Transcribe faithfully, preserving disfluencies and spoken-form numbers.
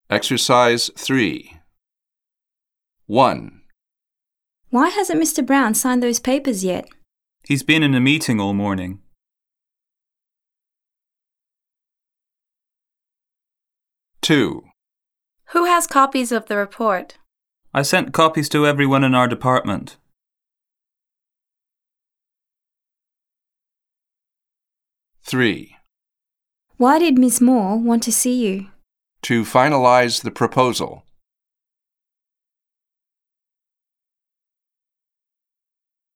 Exercise three. one. Why hasn't Mister Brown signed those papers yet? He's been in a meeting all morning. two. Who has copies of the report? I sent copies to everyone in our department. three. Why did Miss Moore want to see you? To finalize the proposal.